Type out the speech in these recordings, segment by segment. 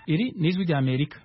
Iri ni ijwi rya Amerika.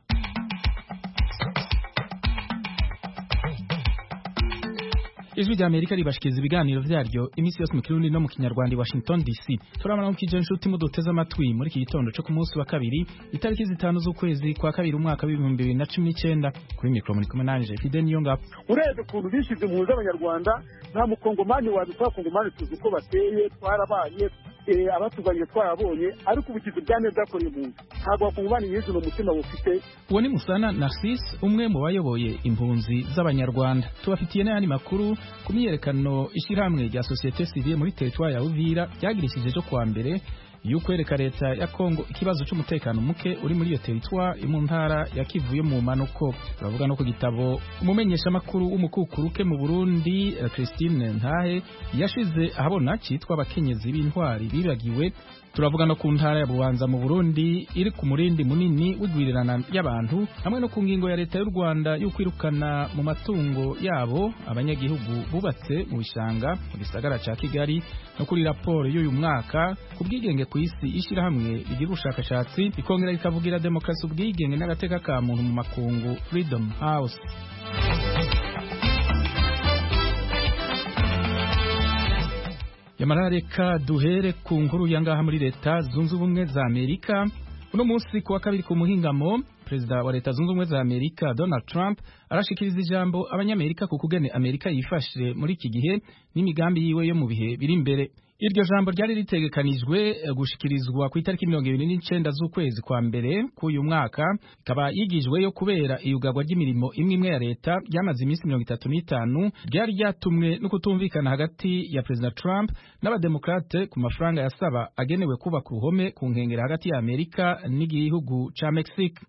Ijwi rya Amerika ribashikiriza ibiganiro vyaryo imisi yose mu Kirundi no mu Kinyarwanda i Washington DC. Turabana mukije inshuti muduteze amatwi muri iki gitondo cyo ku munsi wa kabiri itariki 5 z'ukwezi kwa kabiri umwaka wa 2019 kuri mikro muri kumwe nanje Fide Niyonga. Urebe kuntu bishize mu z'abanyarwanda nta mukongomani wabikora kongomani tuzi uko bateye twarabaye abatuganye twarabonye ariko ubukizi bwa neza bwakoreye mu ntabwo bakongomani yezu no mutima bufite. Uwo ni Musana Narcisse umwe mu bayoboye impunzi z'abanyarwanda. Tubafitiye n'ayandi makuru ku myiyerekano ishyirahamwe rya Société Civile muri territoire ya Uvira ryagirishije cyo kwa mbere y'ukwereka leta ya Kongo ikibazo cy'umutekano muke uri muri iyo territoire mu ntara ya Kivu yo mu manuko. Turavuga no ku gitabo umumenyesha makuru w'umukukuruke mu Burundi Christine Ntahe yashize ahabona cyitwa abakenyezi b'intwari bibagiwe. Turavuga no ku ntara ya Bubanza mu Burundi iri ku murindi munini w'igwirirana y'abantu hamwe no ku ngingo ya leta y'u Rwanda yo kwirukana mu matungo yabo abanyagihugu bubatse mu bishanga mu gisagara ca Kigali no kuri raporo y'uyu mwaka ku bwigenge ku isi ishirahamwe igira ubushakashatsi ikongera ikavugira demokrasi ubwigenge n'agateka ka muntu mu makungu Freedom House. Yamarareka duhere ku nkuru yangaha muri leta zunze ubumwe za Amerika. Uno munsi kuwa kabiri ku muhingamo Perezida wa leta zunze ubumwe za Amerika Donald Trump arashikiriza ijambo abanyamerika ku kugene Amerika yifashe muri iki gihe n'imigambi yiwe yo mu bihe biri imbere. Iryo jambo ryari ritegekanijwe gushikirizwa ku itariki 29 z'ukwezi kwa mbere k'uyu mwaka, ikaba yigijweyo kubera iyugagwa ry'imirimo imwe ya leta ryamaze iminsi 35 ryari ryatumwe no kutumvikana hagati ya Perezida Trump n'abademokrate ku mafaranga yasaba agenewe kubaka uruhome ku nkengera hagati ya Amerika n'igihugu ca Mexique.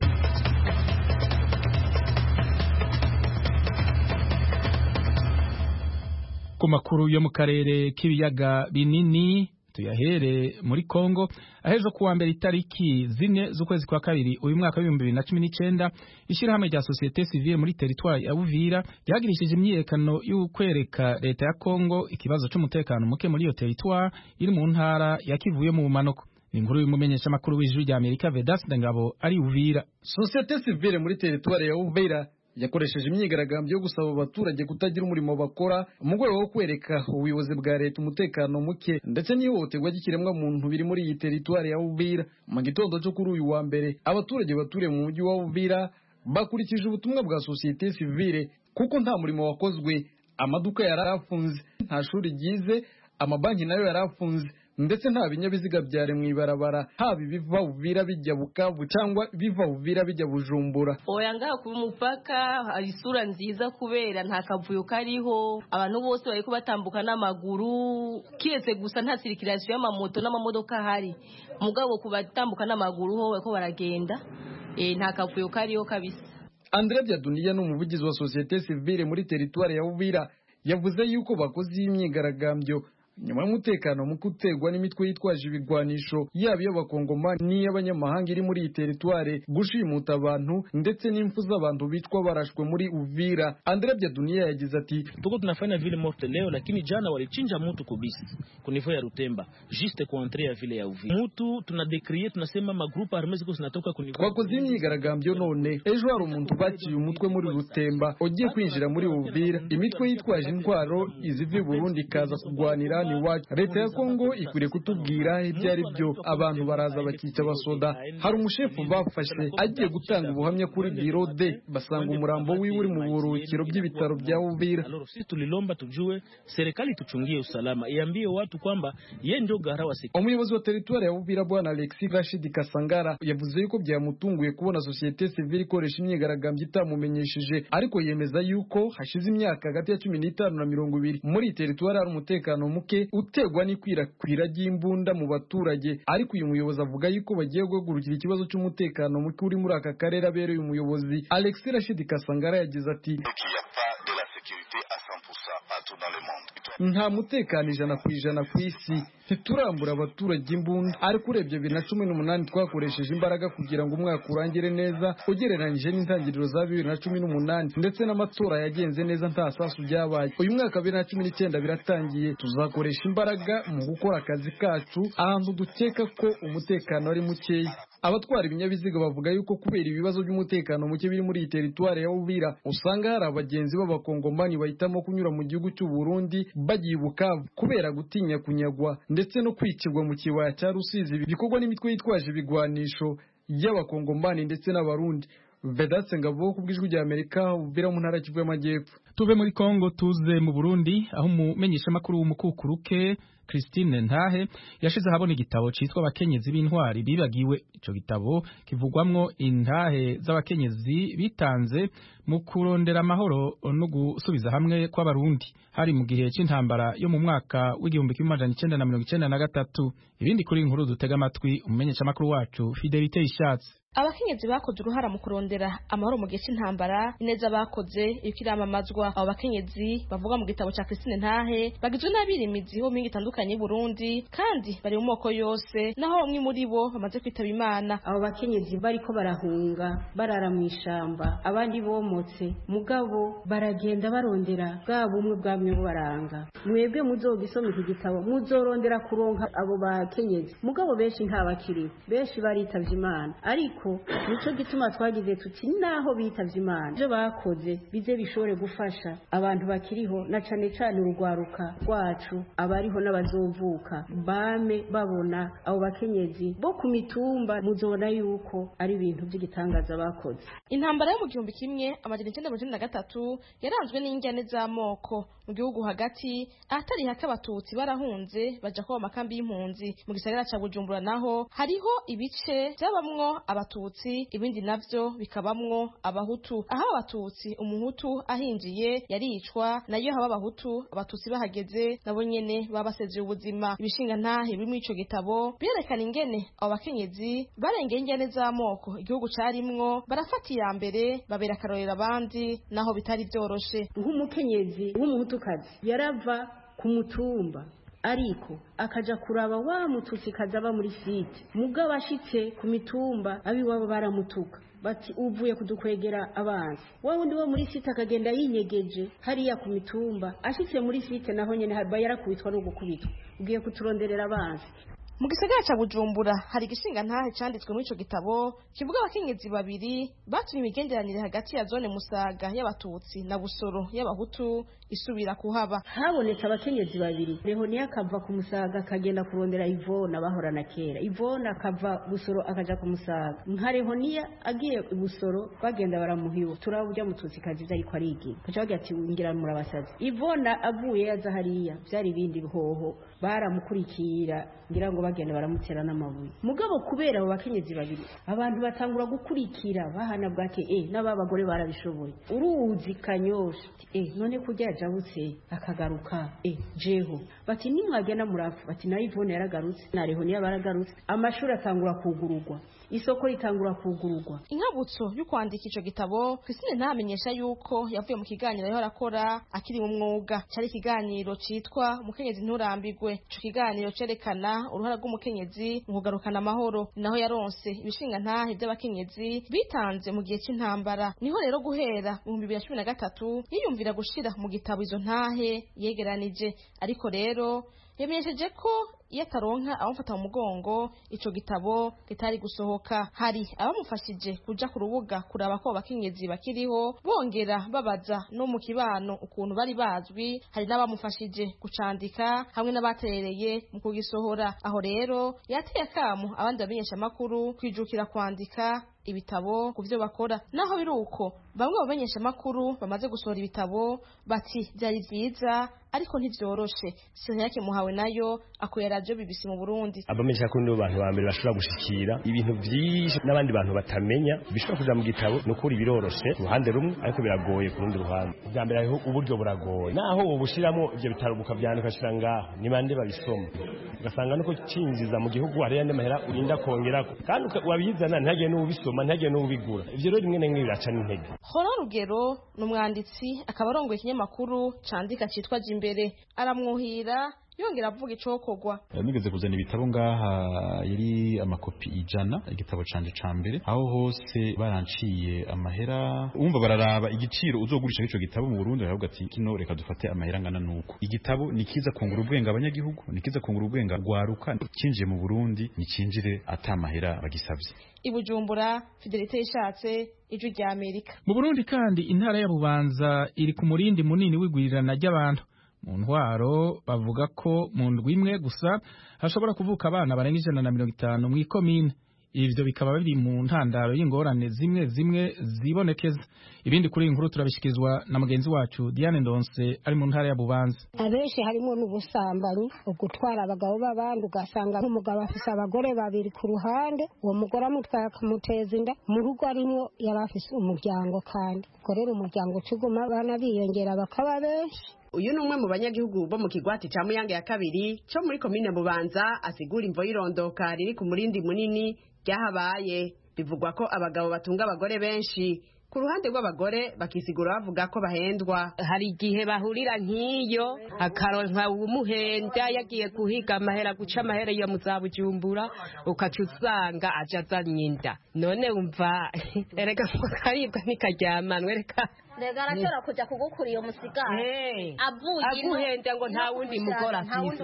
Ku makuru yo mu karere k'ibiyaga binini tuyahere muri Kongo, ahejo kuwa mbere itariki 4 z'ukwezi kwa kabiri uyu mwaka wa 2019 ishirahamwe rya Société Civile muri territoire ya Uvira ryagirishije imyiyerekano y'ukwereka leta ya Kongo ikibazo cy'umutekano muke muri iyo territoire iri mu ntara ya Kivu yo mu manuko. Inkuru y'umumenyesha makuru w'ijwi rya Amerika Vedaste Ngabo ari Uvira. Société Civile muri territoire ya Uvira yakoresheje imyigaragambyo yo gusaba abaturage kutagira umurimo bakora mu rwego rwo kwereka ubuyobozi bwa leta umutekano muke ndetse n'ihohoterwa ry'ikiremwa muntu biri muri iyi teritwari ya Uvira. Mu gitondo cyo kuri uyu wa mbere abaturage baturiye mu mujyi wa Uvira bakurikije ubutumwa bwa Société Civile kuko nta murimo wakozwe, amaduka yarafunze, nta shuri ryize, amabanki nayo yarafunze ndetse nta binyabiziga byare mu ibarabara, haba biva Uvira bijya Bukavu cyangwa biva Uvira bijya Bujumbura. Oya ngaha ku mupaka hari isura nziza kubera nta kavuyo kariho, abantu bose bari kubatambuka n'amaguru, kiretse gusa nta circulation y'amamoto n'amamodoka hari, mugabo kubatambuka n'amaguru ho bako baragenda nta kavuyo kariho kabisa. André Byaduniya n'umuvugizi wa Société Civile muri territoire ya Uvira yavuze yuko bakoze imyigaragambyo nyuma y'umutekano mu kutegwa n'imitwe yitwaje ibigwanisho yaba y'abakongomani n'iy'abanyamahanga iri muri iyi teritware gushimuta abantu ndetse n'imfu z'abantu bitwa barashwe muri Uvira. André Byaduniya yagize ati tuko tunafanya vile morte leo lakini jana walichinja mtu kubisa kunivyo ya Rutemba juste kwa entrée ya vile ya Uvira. Mtu tunadecrie tunasema magroupe armé ziko zinatoka kunivyo. Twakoze imyigaragambyo none ejo hari umuntu baciye umutwe muri Rutemba ugiye kwinjira muri Uvira. Imitwe yitwaje intwaro izivi Burundi kaza kugwanira leta ya Kongo ikwiriye kutubwira ibyo ari byo. Abantu baraza bakica basoda, hari umushefu bafashe agiye gutanga ubuhamya kuri biro de basanga umurambo wiwe uri mu buruhukiro by'ibitaro bya Uvira. Sisi tulilomba tujue serikali tuchungie usalama, iambie watu kwamba yeye ndio garawa siki. Umuyobozi wa territoire ya Uvira bwana Alexis Rashid Kasangara yavuze yuko byamutunguye kubona Société Civile ikoresha imyigaragambyo itamumenyesheje, ariko yemeza yuko hashize imyaka hagati ya 15 na 20 muri territoire hari umutekano muke utegwa n'ikwirakwira ry'imbunda mu baturage, ariko uyu muyobozi avuga yuko bagiye guhagurukira ikibazo cy'umutekano muke uri muri aka karere. Abereye umuyobozi Alexis Rashid Kasangara yagize ati nta mutekano 100% ku isi, ntiturambura abaturage imbunda, ariko urebye 2018 twakoresheje imbaraga kugira ngo umwaka urangire neza ugereranyije n'intangiriro za 2018, ndetse n'amatora yagenze neza nta sasu byabaye. Uyu mwaka 2019 biratangiye, tuzakoresha imbaraga mu gukora akazi kacu ahantu dukeka ko umutekano ari mukeya. Abatwara ibinyabiziga bavuga yuko kubera ibibazo by'umutekano muke biri muri teritwari ya Uvira, usanga hari abagenzi b'abakongomani bahitamo kunyura mu gihugu cy'u Burundi bagiye Bukavu kubera gutinya kunyagwa ndetse no kwicirwa mu kibaya cya Rusizi bikorwa n'imitwe yitwaje ibigwanisho y'abakongomani ndetse n'abarundi. Vedatse Ngabo kubw'ijwi rya Amerika, Uvira mu ntara Kivu y'Amajyepfo. Tuve muri Kongo tuze mu Burundi, aho umumenyesha makuru w'umukukuruke Christine Ntahe yashize habona igitabo citwa abakenyezi b'intwari bibagiwe. Ico gitabo kivugwamwo intahe z'abakenyezi bitanze mu kurondera amahoro no gusubiza hamwe kw'abarundi hari mu gihe c'intambara yo mu mwaka w'1993. Ibindi kuri inkuru dutega amatwi umumenyesha makuru wacu Fidelite Ishatse. Abakenyezi bakoze uruhara mu kurondera amahoro mu gihe c'intambara, ineza bakoze ikiramamazwa. Abo bakenyezi bavuga mu gitabo ca Christine Ntahe bagizwe n'abirimizi bo mingi itandukanye y'u Burundi kandi bari mu moko yose, naho bamwe muri bo bamaze kwitaba Imana. Abo bakenyezi bariko barahunga barara mu ishamba, abandi bomotse, mugabo baragenda barondera bwa bumwe bwamwe baranga. Mwebwe muzogisoma iki gitabo muzorondera kuronka abo bakenyezi, mugabo benshi ntabakiriho, benshi baritavye Imana. Ariko nico gituma twagize tuti naho bitavye Imana byo bakoze bize bishobore gufasha abantu bakiriho, na cane cane urugwaruka rwacu abariho n'abazovuka bame babona abo bakenyezi bo ku mitumba, muzobona yuko ari ibintu by'igitangaza bakoze. Intambara yo mu 1993 yaranzwe n'injyane z'amoko mu gihugu hagati, ahatari hake Abatutsi barahunze baja kuba makambi y'impunzi. Mu gisagara ca Bujumbura naho hariho ibice byabamwo Abatutsi, ibindi navyo bikabamwo Abahutu. Aho Abatutsi umuhutu ahinjiye yaricwa, nayo haba Abahutu Abatutsi bahageze nabo nyene babasezeye ubuzima. Ibishinga ntahe biri muri ico gitabo birerekana ingene abo bakenyezi barengeye injyane z'amoko igihugu carimwo, barafata iya mbere babera akarorero abandi naho bitari vyoroshe. Nk'umukenyezi w'umuhutukazi yarava ku mutumba ariko akaja kuraba wa Mututsi kazaba muri site, mugabo ashitse ku mitumba abiwabo baramutuka bati uvuye kudukwegera abanzi. Wa wundi wo muri site akagenda yinyegeje hariya ku mitumba, ashitse muri site naho nyene yarakubitwa no gukubitwa, ugiye kuturonderera abanzi. Mu gisagara ca Bujumbura hari igishinga ntahe canditswe muri ico gitabo kivuga abakenyezi babiri batumye imigenderanire hagati ya zone Musaga y'Abatutsi na Busoro y'Abahutu isubira kuhaba. Habonetse abakenyezi babiri, Rehoniya akava ku Musaga akagenda kurondera Ivona bahorana kera, Ivona akava Busoro akaja ku Musaga. Nka Rehoniya agiye Busoro bagenda baramuhiwa, turabujya Mututsi kazi ariko arigi kaca bagira ati ngira murabasazi. Ivona avuye yaza hariya byari ibindi bihoho, baramukurikira ngira ngo bagenda baramutera n'amabuye. Mugabo kubera abo bakenyezi babiri abantu batangura gukurikira bahana bwake n'ababagore barabishoboye. Uruzi Kanyosha none kujya jabutse akagaruka jeho bati nimwagenda murafu bati na Ivone yaragarutse na Rehoniya baragarutse, amashuri atangura kugurugwa, isoko ritangura kugurugwa. Inkabutso yo kwandika ico gitabo Christine ntamenyesha yuko yavuye mu kiganiro yaho arakora akiri mu mwuga, cyari ikiganiro citwa Umukenyezi nturambirwe. Ico kiganiro cerekana uruhara rw'umukenyezi mu kugarukana amahoro, naho yaronse ibishinga ntahe by'abakenyezi bitanze mu gihe c'intambara. Niho rero guhera mu 2013 yiyumvira gushira mu gitabo izo ntahe yegeranije, ariko rero yamenyesheje ko iyo ataronka abamufata mu mugongo ico gitabo kitari gusohoka. Hari abamufashije kuja ku rubuga kuraba ko abakenyezi bakiriho, bongera babaza no mu kibano ukuntu bari bazwi. Hari n'abamufashije gucandika hamwe n'abaterereye mu kugisohora. Aho rero yateye akamo abandi bamenyesha makuru kwijukira kwandika ibitabo kuvyo bakora. Naho biruko bamwe bamenyesha makuru bamaze gusohora ibitabo bati byari vyiza ariko ntivyoroshe. Siriyake Muhawe nayo akoyera radio BBC mu Burundi. Abamenyesha ko nibo bantu ba mbere bashobora gushikira ibintu byinshi n'abandi bantu batamenya bishobora kuja mu gitabo. Nukuri biroroshe ruhande rumwe ariko biragoye ku rundi ruhande. Bwa mbere aho uburyo buragoye, naho ubushiramo ivyo bitaro bukavyandika shira ngaho ni bande babisoma, ugasanga nuko cinjiza mu gihugu hariya n'amahera urinda kongerako, kandi wabizana ntagiye n'ubisoma ntagiye n'ubigura. Ivyo rero rimwe na rimwe biraca n'intege. Hora Rugero n'umwanditsi akaba arongoye ikinyamakuru candika citwa Jimbere, aramwuhira yongera avuga icokorwa. Nigeze kuzana ibitabo ngaha yari amakopi 100 igitabo canje ca mbere aho hose baranciye amahera umva bararaba igiciro uzogurisha ico gitabo mu Burundi baravuga ati kino reka dufate amahera ngana nuko igitabo nikiza kungura ubwenga abanyagihugu nikiza kungura ubwenga rwaruka kinjiye mu Burundi nikinjire atamahera bagisavye. Ibujumbura Fidelite Yishatse Ijwi rya Amerika. Mu Burundi kandi intara ya Bubanza iri ku murindi munini w'igwirirana ry'abantu. Mu ntwaro bavuga ko mu ndwi imwe gusa hashobora kuvuka abana barenga 150 mu ikomine. Ivyo bikaba biri mu ntandaro y'ingorane zimwe zibonekeza. Ibindi kuri inkuru turabishikizwa na mugenzi wacu Diane Ndonse ari mu ntara ya Bubanza. Abenshi harimo n'ubusambanyi ugutwara abagabo b'abandi ugasanga nk'umugabo afise abagore babiri ku ruhande uwo mugore amutwaye akamuteza inda mu rugo arimo yari afise umuryango kandi korera umuryango cuguma abana biyongera bakaba benshi. Uyu ni umwe mu banyagihugu bo mu kigwati ca Muyange ya kabiri cyo muri komine Bubanza asigura imvo y'irondoka riri ku murindi munini ryahabaye. Bivugwa ko abagabo batunga abagore benshi ku ruhande rw'abagore bakisigura bavuga ko bahendwa. Hari igihe bahurira nk'iyo akaronka umuhenda yagiye guhiga amahera guca amahera yo muzabujumbura ukaca usanga aja azanyinda. None umva erega karibwa nikaryamana reka Rega arashobora kuja kugukuriye umusigara aguhenda ngo nta wundi mugora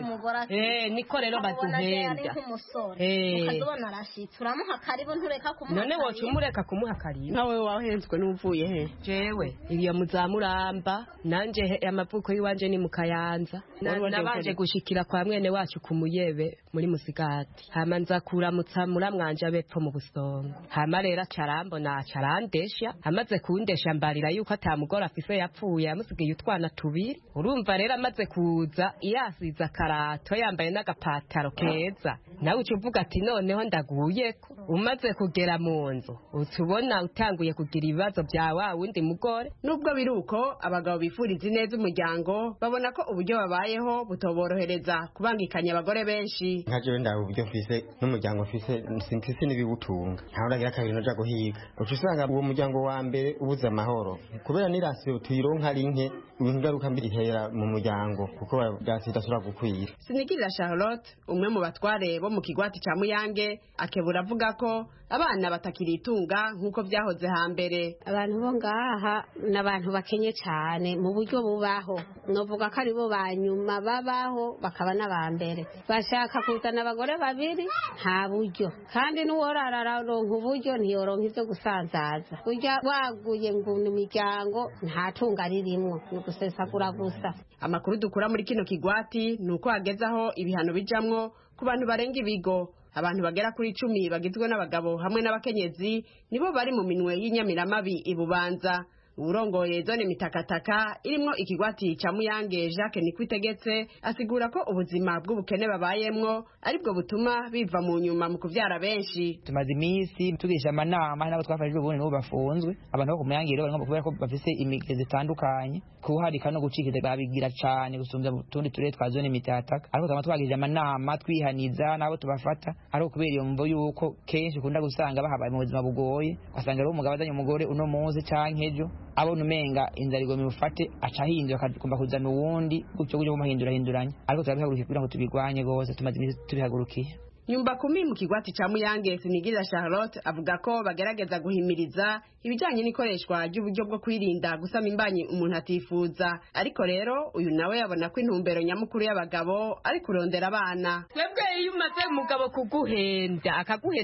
afise niko rero baduhenda ukazobona arashitse uramuha karibu ntureka kumuha none woca umureka kumuha karibu nawe wahenzwe n'uvuye he jewe iyo muzamuramba nanje amavuko yiwanje ni mu Kayanza nabanje gushikira kwa mwene wacu ku Muyebe muri Musigati hama nza kuramutsa muramwanje abepfo mu Busongo hama rero carambona carandesha amaze kundesha mbarira yuko atamugora afise yapfuye yamusigiye utwana tubiri urumva rero amaze kuza iyasiza karato yambaye n'agapataro keza nawe ucuvuga ati noneho ndaguyeko umaze kugera mu nzu utubona utanguye kugira ibibazo bya wa wundi mugore. Nubwo biruko abagabo bifuriza neza umuryango babona ko uburyo babayeho butoborohereza kubangikanya abagore benshi. Nkaje ndaho uburyo mfise n'umuryango mfise sinkisi nibibutunga ntaho ndagira kabiri noja guhiga ucusanga uwo muryango wa mbere ubuza amahoro kubera nirasiyo tuyironka ari nke ingaruka mbi ihera mu muryango kuko byasitashobora gukwira. Sinigirira Charlotte umwe mu batware bo mu kigwati ca Muyange akebura avuga ko abana batakiritunga nkuko byahoze hambere. Abantu bo ngaha n'abantu bakenye cyane mu buryo bubaho novuga ko ari bo banyuma babaho bakaba n'abambere bashaka kuzana abagore babiri nta buryo kandi n'uworarara ronka uburyo ntiyoronka ivyo gusanzaza burya waguye nguni imiryango nta tunga ririmwo ni gusesagura gusa. Amakuru dukura muri kino kigwati nuko hagezaho ibihano bijamwo ku bantu barenga ibigo. Abantu bagera kuri 10 bagizwe n'abagabo hamwe n'abakenyezi nibo bari mu minwe y'inyamiramabi Ibubanza. Urongoye zone mitakataka irimo ikigwati ca Muyange Jacques Nikwitegetse asigura ko ubuzima bw'ubukene babayemwo aribwo butuma biva mu nyuma mu kuvyara benshi. Tumaze imisi tugisha amanama nabo twafashije ubundi n'ubu bafunzwe abantu bo ku Muyange rero kubera ko bafise imigezi itandukanye kuharika no gucikiza babigira cane gusumbya tundi turere twa zone mitakataka ariko twama twagije amanama twihaniza nabo tubafata ariko kubera iyo mvo yuko kenshi kunda gusanga bahabaye mu buzima bugoye asanga rero umugabo azanye umugore uno munsi canke ejo abona umenga inzarigo mufate acahindura akakumba kuzana uwundi gutyo kumahinduranya ariko turabihagurukiye kugira ngo tubigwanye gose tumaze imisi tubihagurukiye. Nyumba 10 mu kigwati ca Muyange Sinigirira Charlotte avuga ko bagerageza guhimiriza ibijanye n'ikoreshwa ry'uburyo bwo kwirinda gusama imbanyi umuntu atifuza ariko rero uyu nawe yabona ko intumbero nyamukuru y'abagabo ari kurondera abana. Twebwe iyo umaze umugabo kuguhenda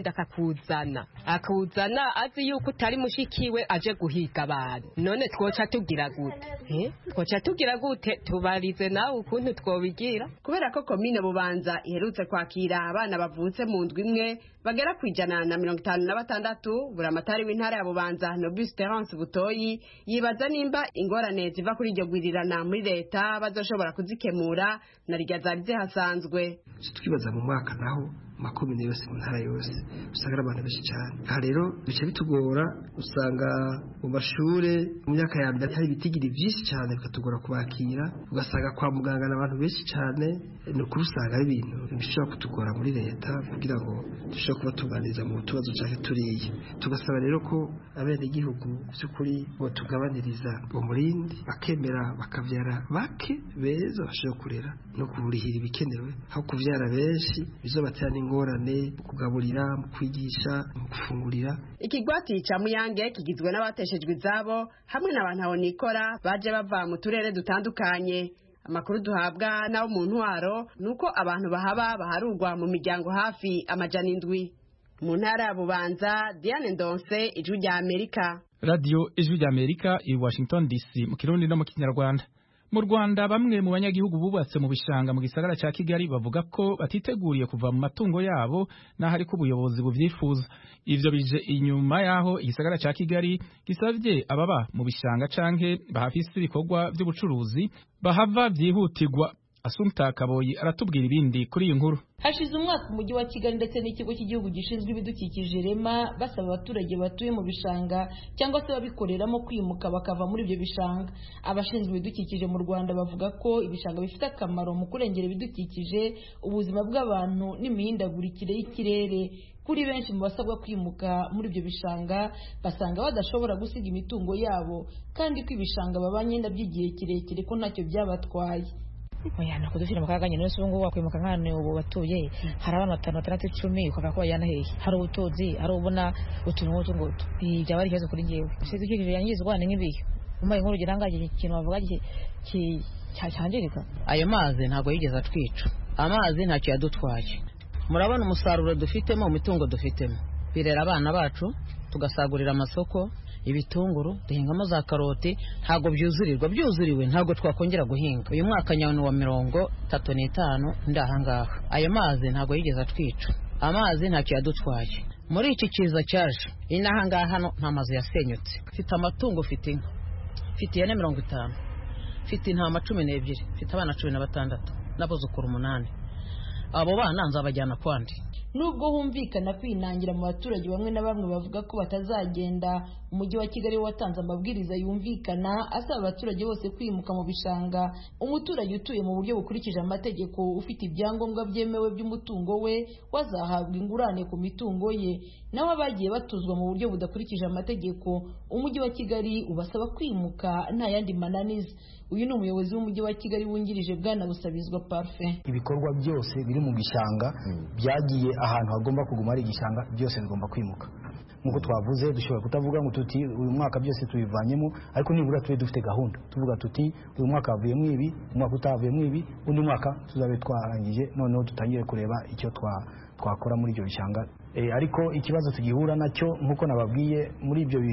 akuzana azi yuko utari mushikiwe aje guhiga abantu none twoca tugira gute tubarize nawe ukuntu twobigira kubera ko komine Bubanza iherutse kwakira abana bavutse mu ndwi imwe bagera ku 156 buramatari w'intara ya Bubanza Nobus Terence Butoyi yibaza nimba ingorane ziva kuri iryo gwirirana muri leta bazoshobora kuzikemura na rijya zari zihasanzwe. Twibaza mu mwaka naho makomine yose mu ntara yose usanga ari abantu benshi cyane. Aha rero bice bitugora, usanga mu mashure mu myaka ya mbere hari ibitigiri byinshi cyane bikatugora kubakira, ugasanga kwa muganga n'abantu benshi cyane, ni ukuri usanga ari ibintu bishobora kutugora muri leta kugira ngo dushobore kubatunganiriza mu tubazo cyane turiye. Tugasaba rero ko abenegihugu by'ukuri botugabaniriza umurindi bakemera bakavyara bake beza bashobora kurera no kurihira ibikenewe, aho kuvyara benshi bizobatera n'ingorane mu kugaburira, mu kwigisha, mu gufungurira. Ikigwati ca Muyange kigizwe n'abateshejwe izabo hamwe n'abantu aho nikora baje bava mu turere dutandukanye. Amakuru duhabwa n'abo mu ntwaro nuko abantu bahaba baharugwa mu miryango hafi 700. Mu ntara ya Bubanza, Diane Ndonse, Ijwi rya Amerika. Radio Ijwi rya Amerika i Washington DC mu Kirundi no mu Kinyarwanda. Mu Rwanda bamwe mu banyagihugu bubatse mu bishanga mu gisagara ca Kigali bavuga ko batiteguriye kuva mu matungo yabo n'ahari ko ubuyobozi buvyifuza. Ivyo bije inyuma yaho igisagara ca Kigali gisavye ababa mu bishanga canke bahafise ibikorwa vy'ubucuruzi bahava vyihutirwa. Asumta Kaboyi aratubwira ibindi kuri iyi nkuru. Hashize umwaka umujyi wa Kigali ndetse n'ikigo cy'igihugu gishinzwe ibidukikije REMA basaba abaturage batuye mu bishanga cyangwa se babikoreramo kwimuka bakava muri ibyo bishanga. Abashinzwe ibidukikije mu Rwanda bavuga ko ibishanga bifite akamaro mu kurengera ibidukikije, ubuzima bw'abantu n'imihindagurikire y'ikirere. Kuri benshi mu basabwa kwimuka muri ibyo bishanga basanga badashobora gusiga imitungo yabo kandi ko ibishanga babanye by'igihe kirekire ko ntacyo byabatwaye. Oyana kudufira makaganye no sungu wakwimuka nkane ubu batuye hari abantu 5 6 10 ukavuga ko yana hehe hari ubutozi hari ubona utuntu ngutu byaba ari cyazo kuri ngewe sidukikije yanyizwa n'ibiki umaye nkuru girangaje ikintu bavuga cyangirika. Ayo mazi ntago yigeze atwica, amazi ntacyo yadutwaye. Murabona umusaruro dufitemo, imitungo dufitemo, birera abana bacu, tugasagurira amasoko, ibitunguru, duhingamo za karoti, ntago byuzurirwa, byuzuriwe ntago twakongera guhinga. Uyu mwaka nyawuni wa 35 ndahangaha. Ayo mazi ntago yigeze atwica, amazi ntacyo yadutwaye. Muri iki kiza cyaje inahangaha hano nta mazu yasenyutse. Mfite amatungo, mfite inka, mfite ihene 50, mfite intama 12, mfite abana 16 n'abuzukuru 8. Abo bana nzabajyana kwandi. Nubwo humvikana kwinangira mu baturage bamwe na bamwe bavuga ko batazagenda, umujyi wa Kigali watanze amabwiriza yumvikana asaba abaturage bose kwimuka mu bishanga. Umuturage utuye mu buryo bukurikije amategeko ufite ibyangombwa byemewe by'umutungo we wazahabwa ingurane ku mitungo ye. Naho abagiye batuzwa mu buryo budakurikije amategeko, umujyi wa Kigali ubasaba kwimuka nta yandi mananiza. Uyu ni umuyobozi w'umujyi wa Kigali wungirije Bwana Busabizwa Parfait. Ibikorwa byose biri mu gishanga byagiye ahantu hagomba kuguma ari igishanga byose bigomba kwimuka. Nkuko twavuze dushobora kutavuga ngo tuti uyu mwaka byose tubivanyemo, ariko nibura tube dufite gahunda tuvuga tuti uyu mwaka havuyemo ibi, umwaka utavuyemo ibi, undi mwaka tuzabe twarangije noneho tutangire kureba icyo twakora muri ibyo bishanga. Ariko ikibazo tugihura nacyo nkuko nababwiye muri ibyo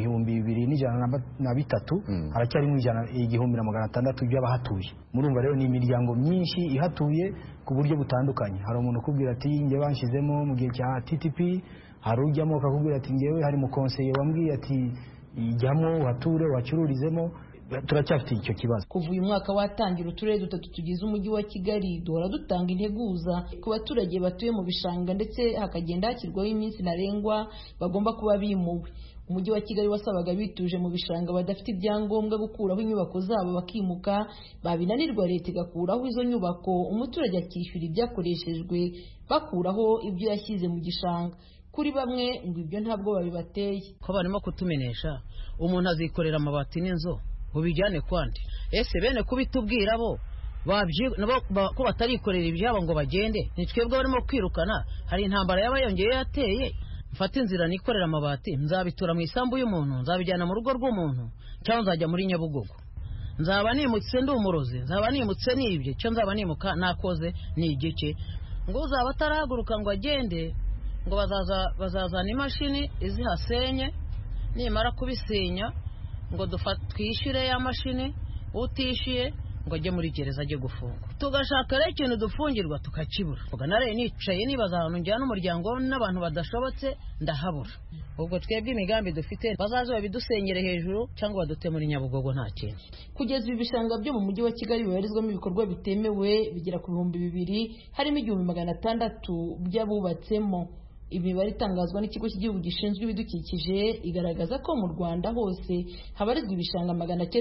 2103 haracyari mu 1600 by'abahatuye. Murumva rero ni imiryango myinshi ihatuye ku buryo butandukanye. Hari umuntu ukubwira ati nge banshizemo mu gihe cya TTP, hari ujyamo akakubwira ati ngewe hari mu konseye wambwiye ati ijyamo uhature wacururizemo. Turacyafite icyo kibazo. Kuva uyu mwaka watangira uturere 3 tugize umujyi wa Kigali duhora dutanga integuza ku baturage batuye mu bishanga ndetse hakagenda hakirwaho iminsi ntarengwa bagomba kuba bimuwe. Umujyi wa Kigali wasabaga bituje mu bishanga badafite ibyangombwa gukuraho inyubako zabo bakimuka, babinanirwa leta igakuraho izo nyubako, umuturage akishyura ibyakoreshejwe bakuraho ibyo yashyize mu gishanga. Kuri bamwe ngo ibyo ntabwo babibateye. Ko barimo kutumenesha, umuntu azikorera amabati n'inzo ubijyane kwandi. Ese bene kubitubwira bo ko batarikorera ibyabo ngo bagende, ni twebwe barimo kwirukana. Hari intambara yaba yongeye yateye, mfata inzira nikorera amabati, nzabitura mu isambu y'umuntu, nzabijyana mu rugo rw'umuntu, cyangwa nzajya muri Nyabugogo. Nzaba nimutse ndi umurozi, nzaba nimutse nibye, cyo nzaba nimuka nakoze ni igike. Ngo uzaba atarahaguruka ngo agende, ngo bazazana imashini izihasenye, nimara kubisenya ngo twishyure ya mashini, utishyuye ngo ajye muri gereza ajye gufungwa tugashaka rero ikintu dufungirwa tukakibura ubwo naraye nicaye nibaza ahantu njyana umuryango n'abantu badashobotse ndahabura ubwo twebwe imigambi dufite bazaze babidusenyere hejuru cyangwa badute muri Nyabugogo nta kintu. Kugeza ibi bishanga byo mu mujyi wa Kigali bibarizwamo ibikorwa bitemewe bigera ku 2,000 harimo 600 by'abubatsemo. Imibare itangazwa n'ikigo cy'igihugu gishinzwe ibidukikije igaragaza ko mu Rwanda hose habarizwa ibishanga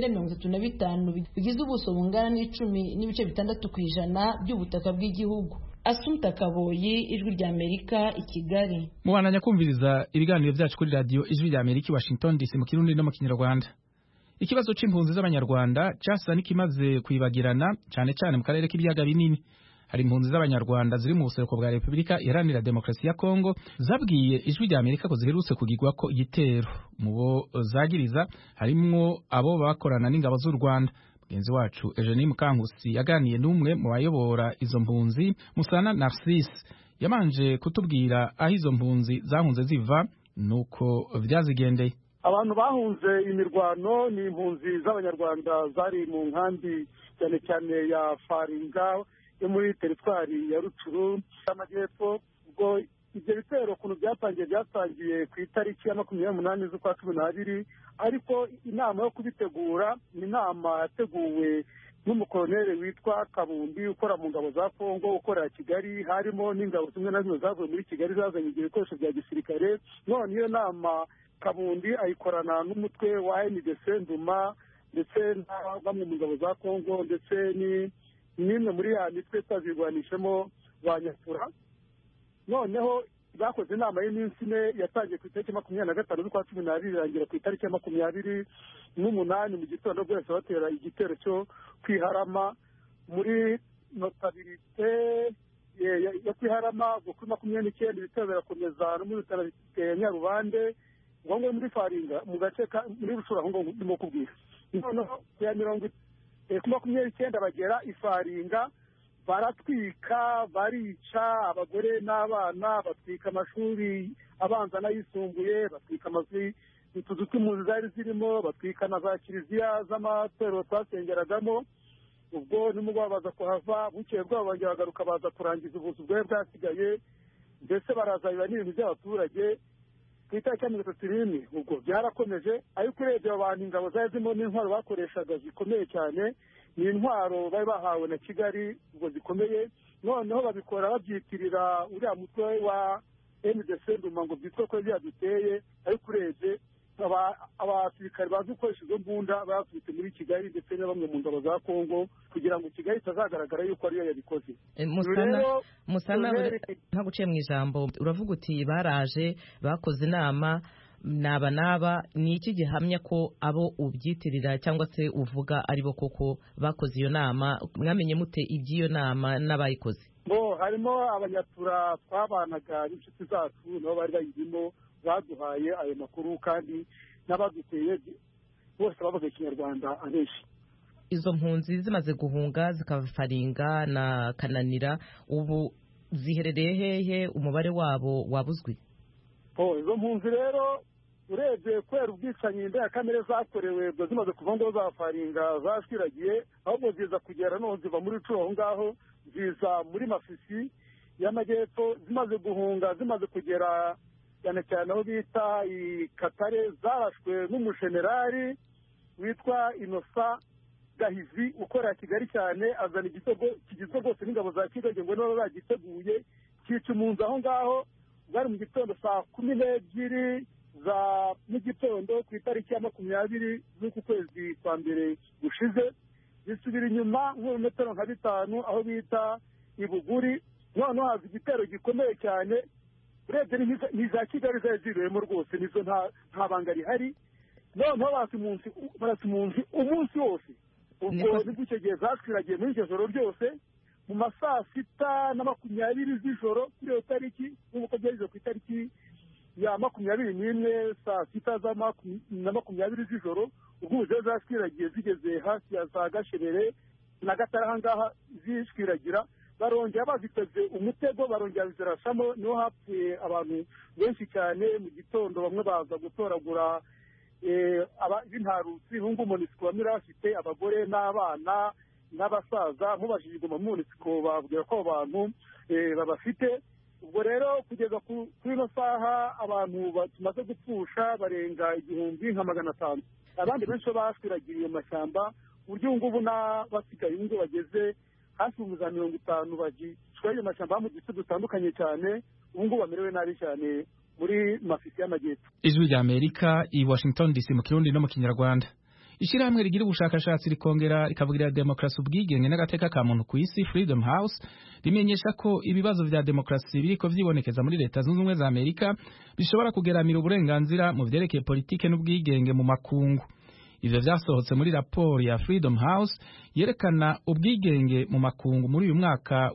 935 bigize ubuso bungana n'10.6% by'ubutaka bw'igihugu. Asumta Kaboyi, Ijwi rya Amerika, i Kigali. Mubandanya kumviriza ibiganiro byacu kuri radio Ijwi rya Amerika Washington DC mu Kirundi no mu Kinyarwanda. Ikibazo c'impunzi z'abanyarwanda cyasa nikimaze kwibagirana cyane cyane mu karere k'ibiyaga binini. Hari impunzi z'abanyarwanda ziri mu buseruko bwa Repubulika Iharanira Demokarasi ya Kongo zabwiye Ijwi rya Amerika ko ziherutse kugirwa ko igitero. Mu bo zagiriza harimwo abo bakorana n'ingabo z'u Rwanda. Mugenzi wacu Eugenie Mukankusi yaganiye n'umwe mu bayobora izo mpunzi, Musana Narcisse, yamanje kutubwira aho izo mpunzi zahunze ziva nuko vyazigendeye. Abantu bahunze imirwano ni impunzi z'abanyarwanda zari mu nkambi cyane cyane ya Faringa yo muri teritwari ya Rutshuru y'Amajyepfo. Ubwo ibyo bitero ukuntu byatangiye ku itariki ya 28 z'ukwa 12, ariko inama yo kubitegura ni inama yateguwe n'umukoloneli witwa Kabumbi ukora mu ngabo za Kongo ukorera Kigali, harimo n'ingabo zimwe na zimwe zavuye muri Kigali zazanye ibikoresho bya gisirikare. None iyo nama Kabumbi ayikorana n'umutwe wa NDC Nduma ndetse na bamwe mu ngabo za Kongo ndetse n'imwe muri ya mitwe twazirwanishemo ba Nyafura. Noneho bakoze inama y'iminsi ine yatangiye ku itariki 25 z'ukwa 12 irangira ku itariki ya 28 mu gitondo bwese batera igitero cyo kwiharama muri notabilite ya kwiharama ku 29 ibitero birakomeza no muri Nyarubande ngo muri Faringa mu gace muri Rushura ngo ndimo kubwira. Noneho ya 29 bagera Ifaringa baratwika barica abagore n'abana, batwika amashuri abanza n'ayisumbuye, batwika amazu utuzu tw'impunzi zari zirimo, batwika na za kiliziya z'amatorero twasengeragamo. Ubwo nimugoroba baza kuhava, bukeye bwabo bongera bagaruka baza kurangiza ubuzu bwari bwasigaye, mbese barazabira n'ibintu by'abaturage. Ku itariki ya 31 ubwo byarakomeje, ariko urebye abantu ingabo zari zirimo n'intwaro bakoreshaga zikomeye cyane, ni intwaro bari bahawe na Kigali ubwo zikomeye. Noneho babikora babyitirira uriya mutwe wa NDC Nduma ngo byitwa ko byaduteye, ariko urebye abasirikare bazi gukoresha izo mbunda bafite muri Kigali ndetse na bamwe mu ngabo za Kongo kugira ngo Kigali itazagaragara yuko ariyo yabikoze. Musana nta guciye mu ijambo, uravuga uti baraje bakoze inama naba ni iki gihamya ko abo ubyitirira cyangwa se uvuga aribo koko bakoze iyo nama? Mwamenye mute iby'iyo nama n'abayikoze? Harimo abanyatura twabanaga n'inshuti zacu nabo bari bayirimo, baduhaye ayo makuru kandi n'abaduteye bose bavuga Ikinyarwanda abenshi. Izo mpunzi zimaze guhunga zikafaringa na Kananira, ubu ziherereye hehe? Umubare wabo wabuzwi? Izo mpunzi rero urebye kwera ubwicanyi ndengakamere zakorewe bwo zimaze kuva ngo zafaringa zashwiragiye, ahubwo ziza kugera no ziva muri Rutshuru aho ngaho ziza muri Masisi y'Amajyepfo. Zimaze guhunga zimaze kugera cyane cyane aho bita i Katare, zarashwe n'umujenerali witwa Innocent Gahizi ukorera Kigali cyane, azana igitego kigizwe rwose n'ingabo za Kigali ngo nibo bagiteguye, cyica umunsi aho ngaho. Bari mu gitondo saa 12 za mu gitondo ku itariki ya 20 z'uku kwezi kwa mbere gushize, bisubira inyuma nk'imetero nka 5 aho bita Ibuguri. Noneho haza igitero gikomeye cyane, urebye n'iza Kigali zari zirimo rwose, nizo nta banga rihari. Noneho barasimunsi umunsi wose. Ubwo nibwo icyo gihe zashwiragiye muri iryo joro ryose mu masaa 6:20 z'ijoro kuri iyo tariki, nk'uko byageze ku itariki ya 21 saa 6:20 z'ijoro. Ubwo zashwiragiye zigeze hasi ya za Gasherere na Gatara ahangaha zishwiragira, barongera baziteze umutego, barongera zirashamo, niho hapfuye abantu benshi cyane. Mu gitondo bamwe baza gutoragura b'intarutsi hungu MONUSCO bamwe bafite abagore n'abana n'abasaza mubajije igoma munisiko babwira ko abantu babafite. ubwo rero kugeza kuri ino saha abantu tumaze gupfusha barenga 1,500. abandi benshi bashwiragiye mu mashyamba ku buryo ngubu n'abasigaye ngo bageze hafi mu za 50 bagishwa ayo mashyamba mu duce dutandukanye cyane. ubu ngubu bamerewe nabi cyane muri Masisi y'Amajyepfo. Ijwi rya Amerika i Washington DC mu Kirundi no mu Kinyarwanda. Ishyirahamwe rigira ubushakashatsi rikongera rikavugira demokarasi ubwigenge n'agateka ka muntu ku isi Freedom House rimenyesha ko ibibazo vya demokarasi biriko vyibonekeza muri Leta Zunze Ubumwe za Amerika bishobora kugeramira uburenganzira mu vyerekeye politike n'ubwigenge mu makungu. Ivyo vyasohotse muri raporo ya Freedom House yerekana ubwigenge mu makungu muri uyu mwaka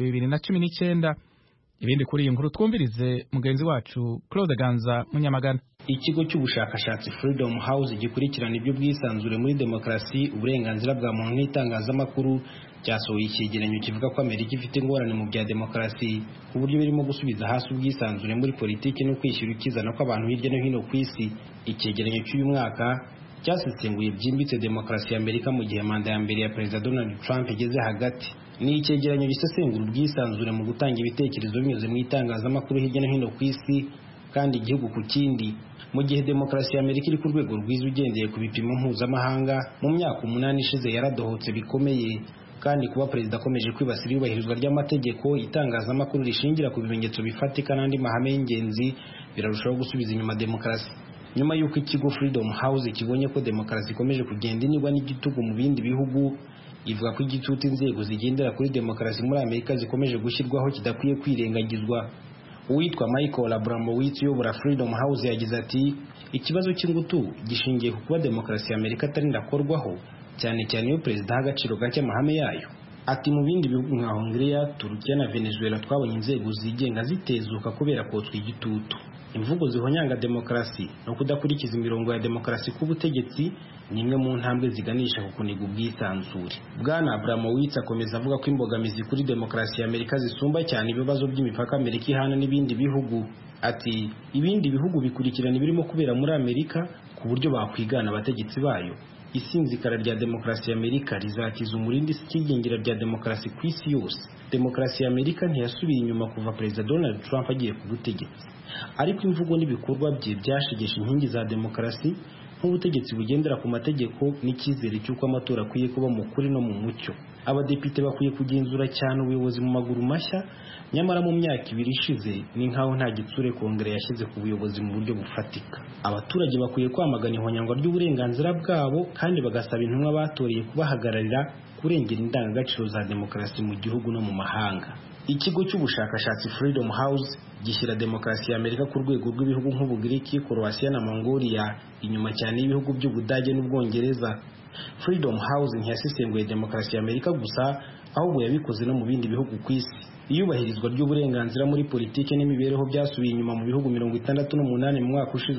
w'2019. Ibindi kuri iyi nkuru twumvirize mugenzi wacu Claude Ganza Munyamagana. Ikigo cy'ubushakashatsi Freedom House gikurikirana iby'ubwisanzure muri demokarasi, uburenganzira bwa muntu n'itangazamakuru cyasohoye icyegeranyo kivuga ko Amerika ifite ingorane mu bya demokarasi ku buryo birimo gusubiza hasi ubwisanzure muri politiki no kwishyura ikizana kw'abantu hirya no hino ku isi. Icyegeranyo cy'uyu mwaka cyasesenguye byimbitse demokarasi ya Amerika mu gihe manda ya mbere ya Perezida Donald Trump igeze hagati. Ni icyegeranyo gisesengura ubwisanzure mu gutanga ibitekerezo binyuze mu itangazamakuru hirya no hino ku isi kandi igihugu ku kindi. Mu gihe demokarasi ya Amerika iri ku rwego rwiza ugendeye ku bipimo mpuzamahanga, mu myaka 8 ishize yaradohotse bikomeye, kandi kuba perezida akomeje kwibasira iyubahirizwa ry'amategeko, itangazamakuru rishingira ku bimenyetso bifatika n'andi mahame y'ingenzi birarushaho gusubiza inyuma demokarasi. Nyuma y'uko ikigo Freedom House kibonye ko demokarasi ikomeje kugenda inigwa n'igitugu mu bindi bihugu, ivuga ko igitutu inzego zigendera kuri demokarasi muri Amerika zikomeje gushyirwaho kidakwiye kwirengagizwa. Uwitwa Michael Abramowitz uyobora Freedom House yagize ati ikibazo cy'ingutu gishingiye ku kuba demokarasi ya Amerika atari ndakorwaho, cyane cyane iyo perezida aha agaciro gake amahame yayo. Ati mu bindi bihugu nka Hongria, Turukiya na Venezuela twabonye inzego zigenga zitezuka kubera kotswa igitutu. Imvugo zihonyanga demokarasi no kudakurikiza imirongo ya demokarasi ku butegetsi ni imwe mu ntambwe ziganisha ku kuniga ubwisanzure. Bwana Abramowitz akomeza avuga ko imbogamizi kuri demokarasi ya Amerika zisumba cyane ibibazo by'imipaka Amerika ihana n'ibindi bihugu. Ati ibindi bihugu bikurikirana birimo kubera muri Amerika ku buryo bakwigana abategetsi bayo. Isinzikara rya demokarasi ya Amerika rizatiza umurindi ikigingira rya demokarasi ku isi yose. Demokarasi ya Amerika ntiyasubiye inyuma kuva Perezida Donald Trump agiye ku butegetsi, ariko imvugo n'ibikorwa bye byashegesha inkingi za demokarasi nk'ubutegetsi bugendera ku mategeko n'icyizere cy'uko amatora akwiye kuba mu kuri no mu mucyo. Abadepite bakwiye kugenzura cyane ubuyobozi mu maguru mashya, nyamara mu myaka 2 ishize ni nkaho nta gitsure Kongere yashyize ku buyobozi mu buryo bufatika. Abaturage bakwiye kwamagana ihonyangwa ry'uburenganzira bwabo kandi bagasaba intumwa batoreye kubahagararira kurengera indangagaciro za demokarasi mu gihugu no mu mahanga. Ikigo cy'ubushakashatsi Freedom House gishyira demokarasi ya Amerika ku rwego rw'ibihugu nk'Ubugiriki, Croatia na Mongolia, inyuma cyane y'ibihugu by'Ubudage n'Ubwongereza. Freedom House ntiyasesenguye demokarasi ya Amerika gusa, ahubwo yabikoze no mu bindi bihugu ku isi. Iyubahirizwa ry'uburenganzira muri politiki n'imibereho byasubiye inyuma mu bihugu 68 mu mwaka ushize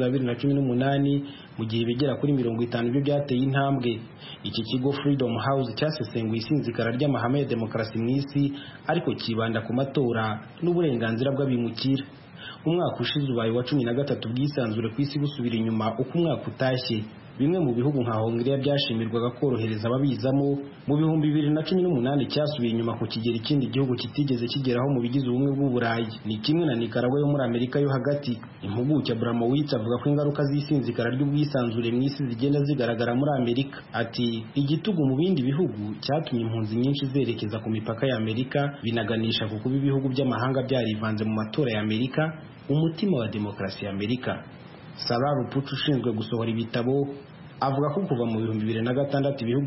2018, mu gihe bigera kuri 50 byo byateye intambwe. Iki kigo Freedom House cyasesenguye isinzikara ry'amahame ya demokarasi mu isi, ariko kibanda ku matora n'uburenganzira bw'abimukira. Umwaka ushize ubaye wa 13 bwisanzure ku isi busubira inyuma uko umwaka utashye. Bimwe mu bihugu nka Hongria byashimirwaga korohereza ababizamo, mu bihumbi 2018 cyasubiye inyuma ku kigero ikindi gihugu kitigeze kigeraho mu bigize ubumwe bw'Uburayi. Ni kimwe na Nicaragua yo muri Amerika yo hagati. Impuguke Abramowitz avuga ko ingaruka z'isinzikara ry'ubwisanzure mu isi zigenda zigaragara muri Amerika. Ati igitugu mu bindi bihugu cyatumye impunzi nyinshi zerekeza ku mipaka ya Amerika, binaganisha ku kuba ibihugu by'amahanga byarivanze mu matora ya Amerika, umutima wa demokarasi ya Amerika. Sarah Rupuch ushinzwe gusohora ibitabo avuga ko kuva mu 2006 ibihugu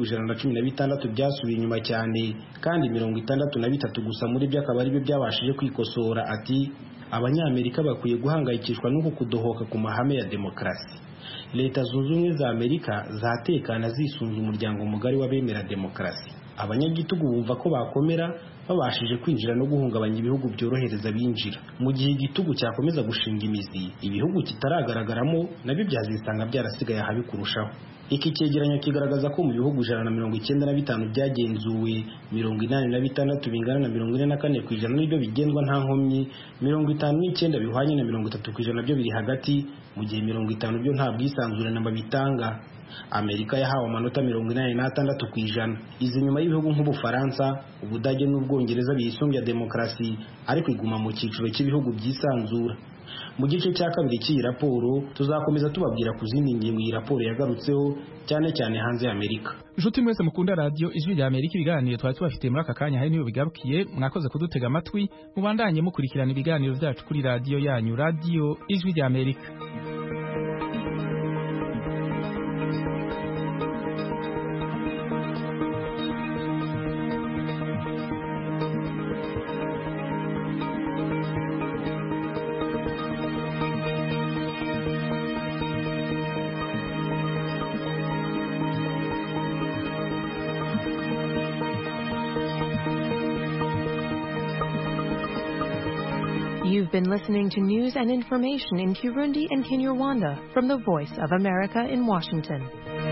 116 byasubiye inyuma cyane, kandi 63 gusa muri byo akaba ari byo byabashije kwikosora. Ati abanyamerika bakwiye guhangayikishwa n'uko kudohoka ku mahame ya demokarasi. Leta Zunze Ubumwe za Amerika zatekana zisunze umuryango mugari w'abemera demokarasi. Abanyagitugu bumva ko bakomera babashije kwinjira no guhungabanya ibihugu byorohereza binjira. Mu gihe igitugu cyakomeza gushinga imizi, ibihugu kitaragaragaramo nabyo byazisanga byarasigaye habi kurushaho. iki cyegeranyo kigaragaza ko mu bihugu 195 byagenzuwe 86 bingana na 44% n'ibyo bigenzwa nta nkomyi, 59 bihwanye na 30% byo biri hagati, mu gihe 50 byo nta bwisanzure namba bitanga. Amerika yahawe amanota 86%. Izi nyuma y'ibihugu nk'Ubufaransa, Ubudage n'Ubwongereza biyisumbya demokarasi ariko iguma mu cyiciro cy'ibihugu byisanzura. Mu gice cya kabiri cy'iyi raporo tuzakomeza tubabwira ku zindi ngingo iyi raporo yagarutseho cyane cyane hanze y'Amerika. Nshuti mwese mukunda radio Ijwi rya Amerika, ibiganiro twari tubafite muri aka kanya hari niyo bigarukiye. Mwakoze kudutega amatwi, mubandanye mukurikirana ibiganiro byacu kuri radio yanyu, radio Ijwi rya Amerika. You've been listening to news and information in Kirundi and Kinyarwanda from the Voice of America in Washington.